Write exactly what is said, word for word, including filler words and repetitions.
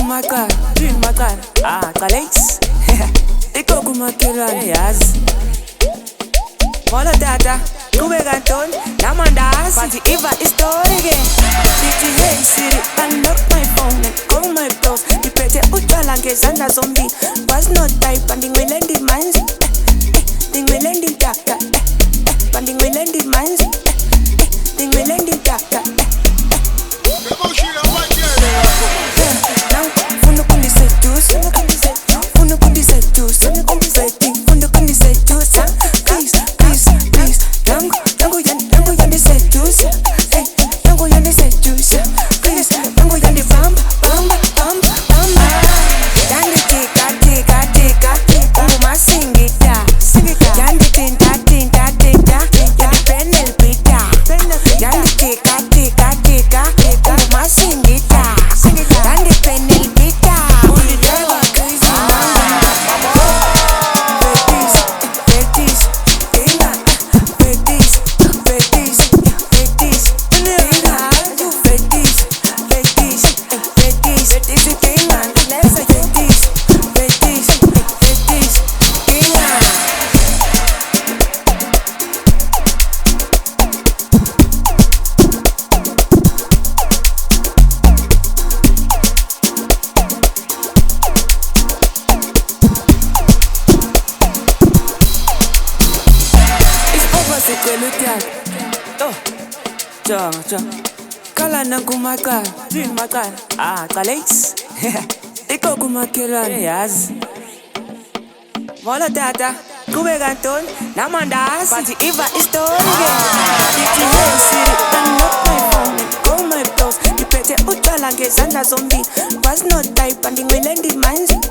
kumakara yini makara ah qalex iko kumakhelwane yazi Molo tata qhubeka ntoni namandazi bathi iva istory ke sithi hey Siri unlock my phone and call my bros ngiphethe utshwala ngezandla zombili was not type andingwele ndimanzi ndingwele ndintaka andingwele ndimanzi ndingwele ndintaka Funa kundiseduce, funa kundiseduce, funa kundiseduce, please, please, please. Yangu, yangu, yangu, yandiseduce, hey, yangu, yandiseduce, please. Yangu, yandi bamba, bamba, bamba, bamba. Yandi tika, tika, tika, uma singita, yandi tinta, tinta, tinta, yandi penel pita, yandi tika, tika, tika, uma singita, yandi penel pita. Oh, ja, ja. Kala na kumakara, yini makara ah qalex iko kumakhelwane yazi Molo tata qhubeka ntoni namandazi bathi iva istory ke sithi hey Siri unlock my phone and call my bros ngiphethe utshwala ngezandla zombili was not type andingwele ndimanzi